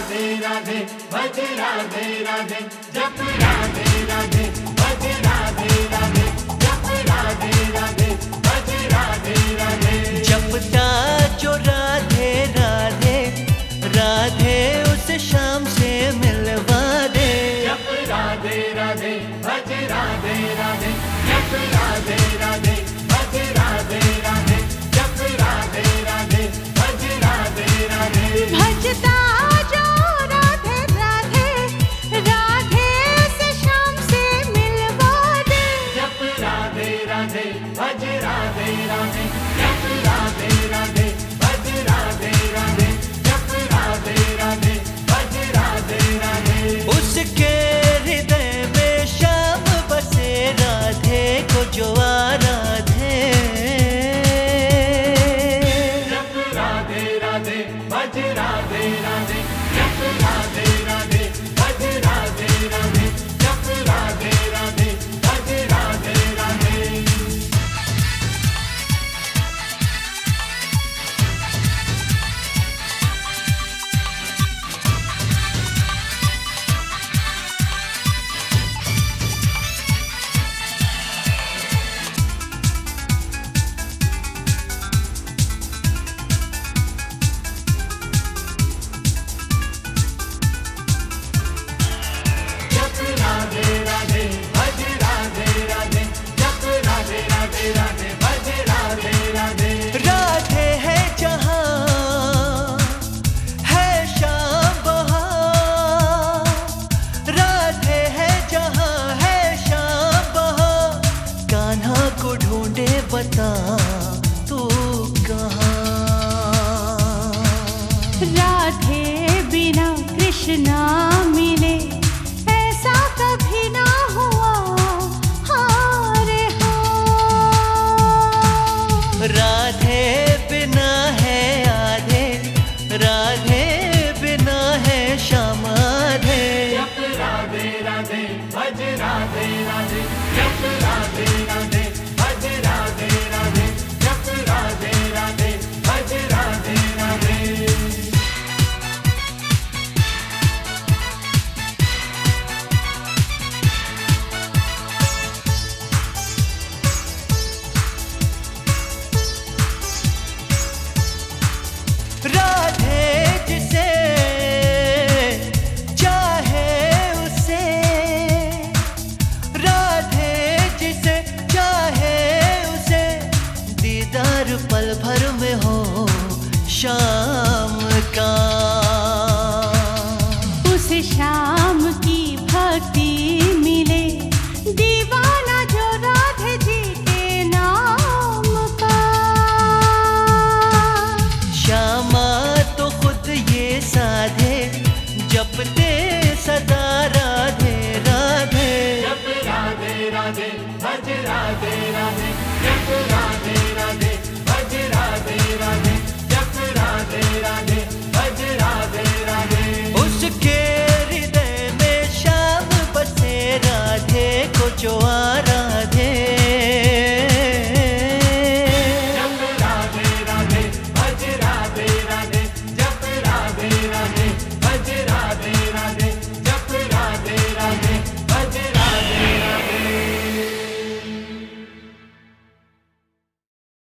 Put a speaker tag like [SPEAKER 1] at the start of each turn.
[SPEAKER 1] राधे भज राधे राधे जप राधे राधे भज राधे राधे जप राधे राधे भज राधे राधे।
[SPEAKER 2] जपता जो राधे राधे राधे उस शाम से मिलवा दे।
[SPEAKER 1] जप राधे राधे भज राधे राधे जप राधे राधे भज राधे राधे जप राधे राधे भज राधे राधे।
[SPEAKER 3] भजता जो राधे राधे राधे से शाम से मिलवा दे।
[SPEAKER 1] जप राधे राधे भज राधे राधे जप राधे राधे भज राधे राधे जप राधे राधे भज राधे राधे।
[SPEAKER 2] उसके हृदय में श्याम बसे राधे को जो आराधे।
[SPEAKER 1] जप राधे राधे भज राधे राधे जप राधे राधे भज राधे राधे जप राधे राधे भज राधे राधे। जप राधे राधे भज राधे राधे जप राधे राधे राधे भज राधे राधे।
[SPEAKER 2] राधे है जहाँ है शाम बहार। राधे है जहाँ है शाम बहार। कान्हा को ढूंढे बता तू कहाँ।
[SPEAKER 3] राधे बिना कृष्णा मिले ऐसा कभी ना हुआ। हारे हो
[SPEAKER 2] राधे बिना है आधे राधे बिना है श्याम आधे।
[SPEAKER 1] जप राधे राधे भज राधे राधे जप राधे राधे भज राधे राधे जप राधे राधे भज राधे राधे।
[SPEAKER 2] राधे जिसे चाहे उसे। राधे जिसे चाहे उसे दीदार पल भर में हो शाम का।
[SPEAKER 3] उस शाम की भक्ति मिले दीवाना जो राधे जी के नाम का।
[SPEAKER 2] श्यामा तो खुद ये साधे